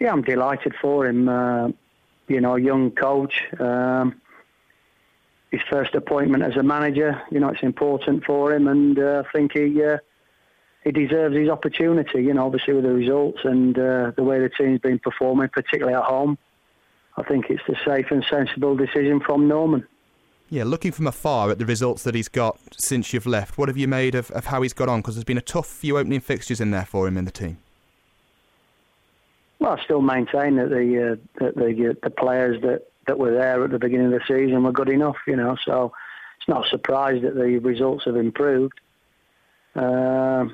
I'm delighted for him. Young coach. His first appointment as a manager. It's important for him, and I think he deserves his opportunity. Obviously with the results and the way the team's been performing, particularly at home. I think it's the safe and sensible decision from Norman. Yeah, looking from afar at the results that he's got since you've left, what have you made of how he's got on? Because there's been a tough few opening fixtures in there for him in the team. Well, I still maintain that the players that were there at the beginning of the season were good enough, so it's not a surprise that the results have improved. So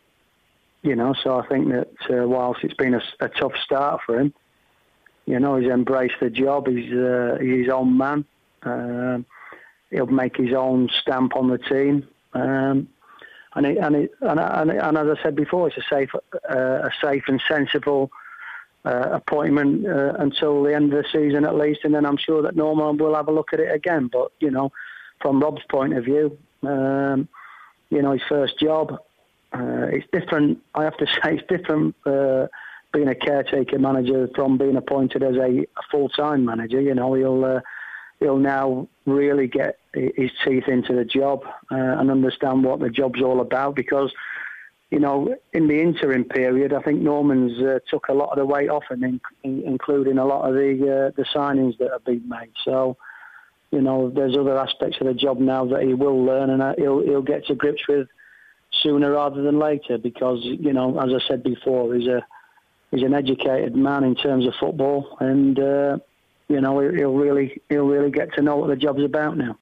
I think that whilst it's been a tough start for him, he's embraced the job. He's his own man. He'll make his own stamp on the team, and as I said before, it's a safe and sensible appointment until the end of the season at least, and then I'm sure that Norman will have a look at it again. But from Rob's point of view, his first job, it's different. I have to say, it's different being a caretaker manager from being appointed as a full-time manager. He'll now really get his teeth into the job and understand what the job's all about, because, in the interim period, I think Norman's took a lot of the weight off him, including a lot of the signings that have been made. So, there's other aspects of the job now that he will learn, and he'll get to grips with sooner rather than later, because, as I said before, he's an educated man in terms of football, and he'll really get to know what the job's about now.